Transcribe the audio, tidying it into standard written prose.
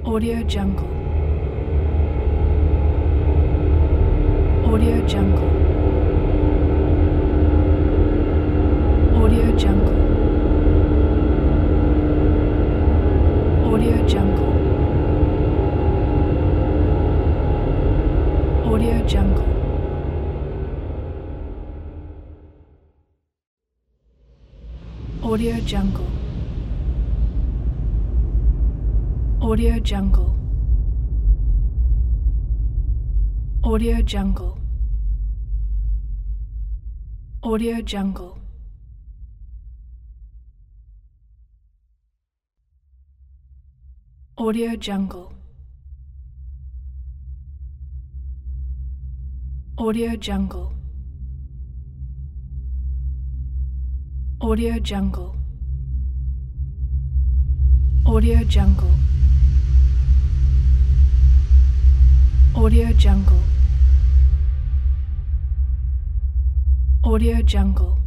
Audio Jungle. Audio Jungle. Audio Jungle. Audio Jungle. Audio Jungle. Audio Jungle. Audio Jungle. Audio Jungle. Audio Jungle. Audio Jungle. Audio Jungle. Audio Jungle. Audio Jungle. Audio Jungle. Audio Jungle.